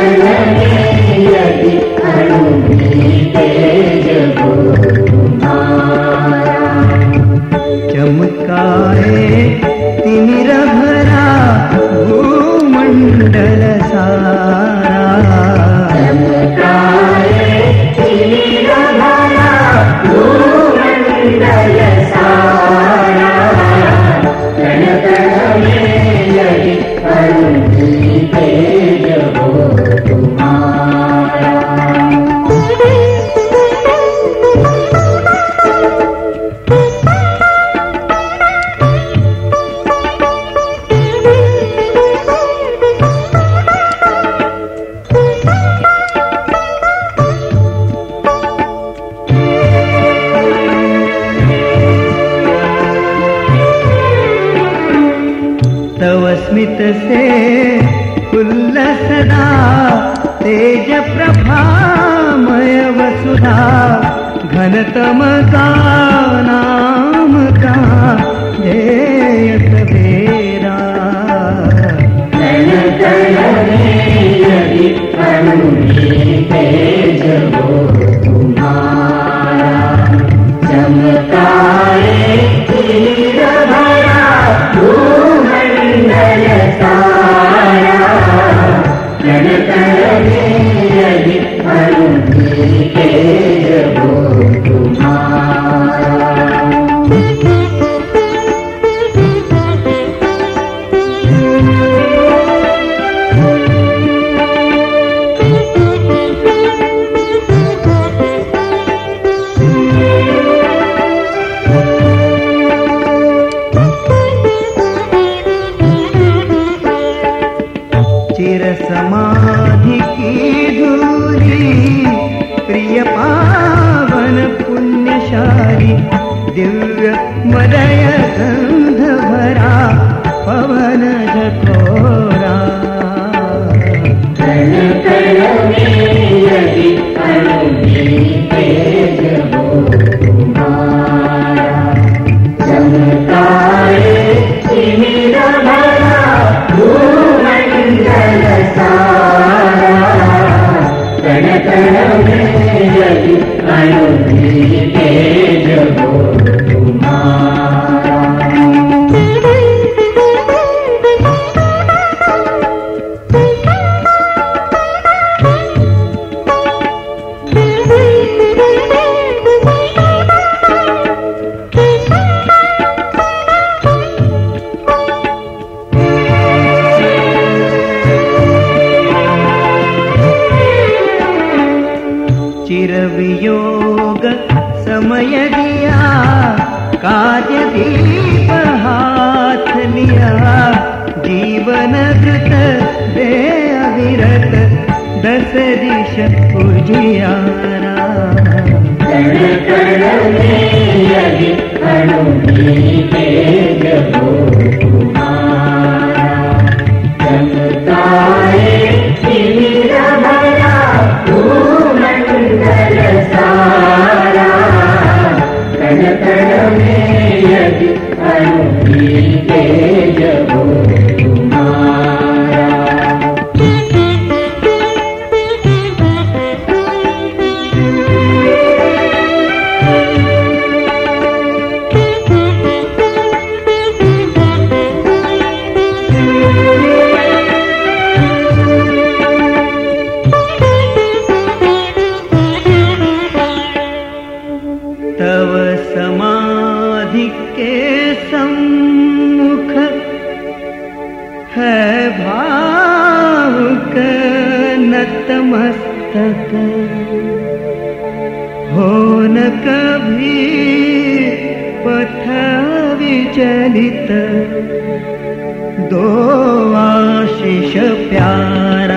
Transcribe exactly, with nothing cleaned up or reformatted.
चमकाए तिमिर भरा भूमंडल सारा, चमकाए तिमिर भरा भूमंडल सारा, कण कण में लगी अरुणी तेज हो तुम्हारा। तव स्मित से उल्लसदा तेज प्रभामय वसुधा, घनतम का नाम का ध्येयत बेरा, कण कण में लगी अरुणी तेज हो तुम्हारा। चमकाए तिमिर भरा भूमंडल सारा, कण कण में लगी अरुणी तेज हो तुम्हारा। चिर समाधि की धूली प्रिय पावन पुण्यशाली, दिव्य मदय गंध भरा पवन झकोरा, कण कण में लगी अरुणी तेज हो तुम्हारा। चमकाए तिमिर भरा भूमंडल सारा, कण कण में लगी अरुणी तेज हो तुम्हारा। चिर वियोग समय दिया, कार्य दीप हाथ लिया, जीवन कृत दे अविरत दस दिश उजियारा, कण कण में लगी अरुणी तेज हो तुम्हारा। चमकाए तिमिर भरा भूमंडल सारा, कण कण में लगी अरुणी तेज हो तुम्हारा। तव समाधि के सम्मुख है भावुक नतमस्तक, हो न कभी पथ विचलित, दो आशीष प्यार